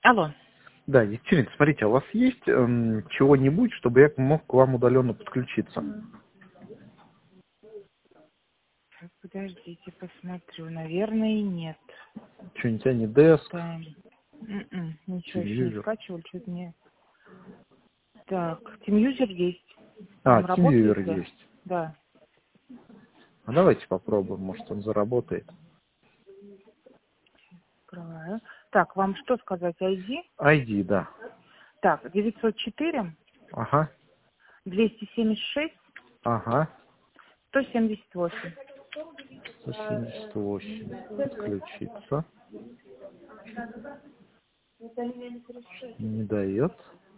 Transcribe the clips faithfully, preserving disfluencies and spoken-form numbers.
Алло. Да, Екатерина, смотрите, а у вас есть эм, чего-нибудь, чтобы я мог к вам удаленно подключиться? Так, подождите, посмотрю. Наверное, нет. Что-нибудь Anydesk, Да. М-м, Ничего еще не TeamViewer? скачивал, что-то не... Так, TeamUser есть. А, Там TeamViewer работаете? есть. Да. А давайте попробуем, может он заработает. Открываю. Так, вам что сказать? ай ди? ай ди, да. Так, девятьсот четыре, Ага, двести семьдесят шесть, ага. сто семьдесят восемь. сто семьдесят восемь. Подключиться. Не дает.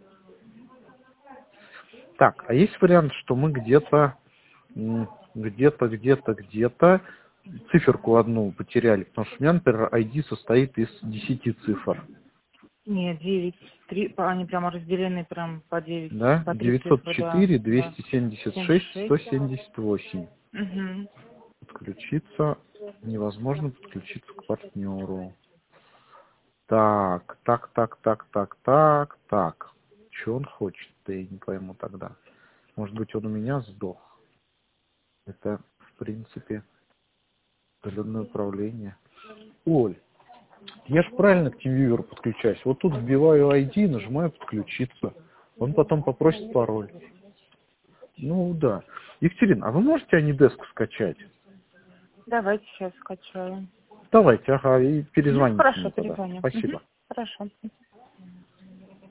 Так, а есть вариант, что мы где-то, м, где-то, где-то, где-то циферку одну потеряли, потому что у меня, например, ай ди состоит из десяти цифр. Нет, девять. Три, они прямо разделены прям по девять, Да? по три девятьсот цифры, да. четыре, Да. двести семьдесят семьдесят шесть, сто шесть. семьдесят восемь. Угу. Подключиться. Невозможно подключиться к партнеру. Так, так, так, так, так, так, так. Что он хочет-то, я не пойму тогда. Может быть, он у меня сдох. Это, в принципе, удаленное управление. Оль, я же правильно к TeamViewer подключаюсь. Вот тут вбиваю ай ди, нажимаю подключиться. Он потом попросит пароль. Ну да. Екатерина, а вы можете Anydesk скачать? Давайте сейчас скачаю. Давайте, ага, и Мгм, перезвоните Хорошо, мне тогда. перезвоню. Мгм, Спасибо. Хорошо.